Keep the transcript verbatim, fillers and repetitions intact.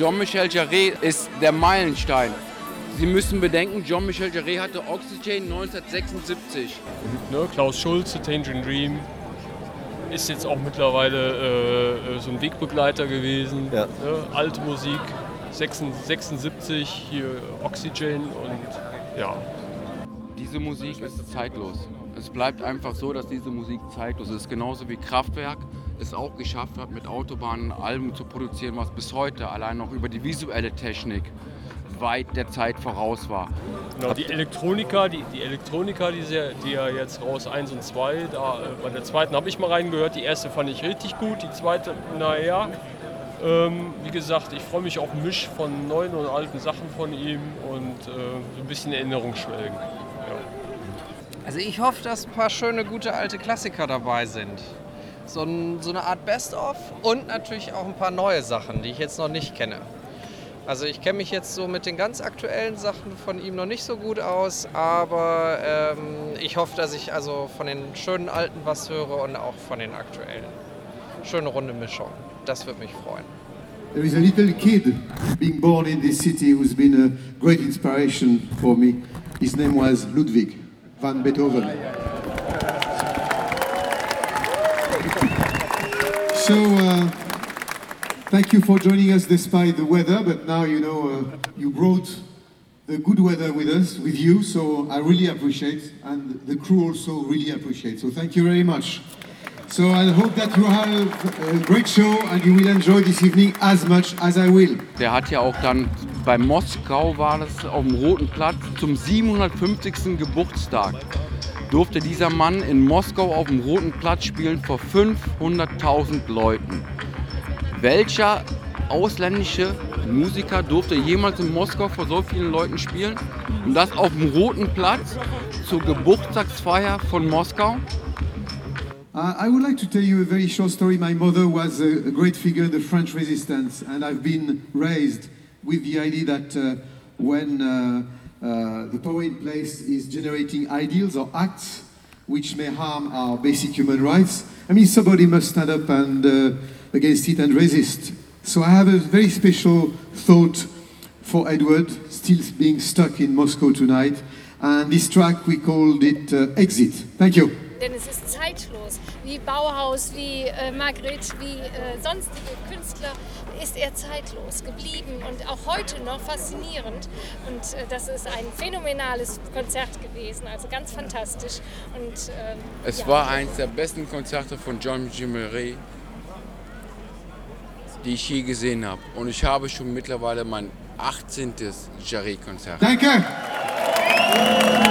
Jean-Michel Jarre ist der Meilenstein. Sie müssen bedenken, Jean-Michel Jarre hatte Oxygen neunzehnhundertsechsundsiebzig. Ne, Klaus Schulze, Tangerine Dream, ist jetzt auch mittlerweile äh, so ein Wegbegleiter gewesen. Ja. Ne, alte Musik, sechsundsiebzig, hier Oxygen und ja. Diese Musik ist zeitlos. Es bleibt einfach so, dass diese Musik zeitlos ist. Genauso wie Kraftwerk es auch geschafft hat, mit Autobahnen Alben zu produzieren, was bis heute allein noch über die visuelle Technik weit der Zeit voraus war. Genau, die Elektronika, die, die Elektronika, die, sehr, die ja jetzt raus eins und zwei, da, bei der zweiten habe ich mal reingehört, die erste fand ich richtig gut, die zweite, naja. Ähm, wie gesagt, ich freue mich auf einen Misch von neuen und alten Sachen von ihm und äh, so ein bisschen Erinnerungsschwelgen. Ja. Also ich hoffe, dass ein paar schöne, gute alte Klassiker dabei sind. So, ein, so eine Art Best-of und natürlich auch ein paar neue Sachen, die ich jetzt noch nicht kenne. Also ich kenne mich jetzt so mit den ganz aktuellen Sachen von ihm noch nicht so gut aus, aber ähm, ich hoffe, dass ich also von den schönen alten was höre und auch von den aktuellen. Schöne runde Mischung, das würde mich freuen. There is a little kid being born in this city who's been a great inspiration for me. His name was Ludwig van Beethoven. So, uh, thank you for joining us despite the weather, but now you know uh, you brought the good weather with us, with you, so I really appreciate, and the crew also really appreciate. So thank you very much. So I hope that you have a great show and you will enjoy this evening as much as I will. Der hat ja auch dann bei Moskau, war das auf dem Roten Platz, zum siebenhundertfünfzigsten Geburtstag durfte dieser Mann in Moskau auf dem Roten Platz spielen vor fünfhunderttausend Leuten. Welcher ausländische Musiker durfte jemals in Moskau vor so vielen Leuten spielen? Und das auf dem Roten Platz zur Geburtstagsfeier von Moskau? Uh, I would like to tell you a very short story. My mother was a, a great figure in the French resistance, and I've been raised with the idea that uh, when uh, uh, the power in place is generating ideals or acts which may harm our basic human rights, I mean, somebody must stand up and uh, against it and resist. So I have a very special thought for Edward, still being stuck in Moscow tonight, and this track we called it uh, Exit. Thank you. Denn es ist zeitlos. Wie Bauhaus, wie äh, Magritte, wie äh, sonstige Künstler ist er zeitlos geblieben und auch heute noch faszinierend. Und äh, das ist ein phänomenales Konzert gewesen, also ganz fantastisch. Und, ähm, es ja. war eines der besten Konzerte von Jean-Michel Jarre, die ich je gesehen habe. Und ich habe schon mittlerweile mein achtzehntes Jarre-Konzert. Danke!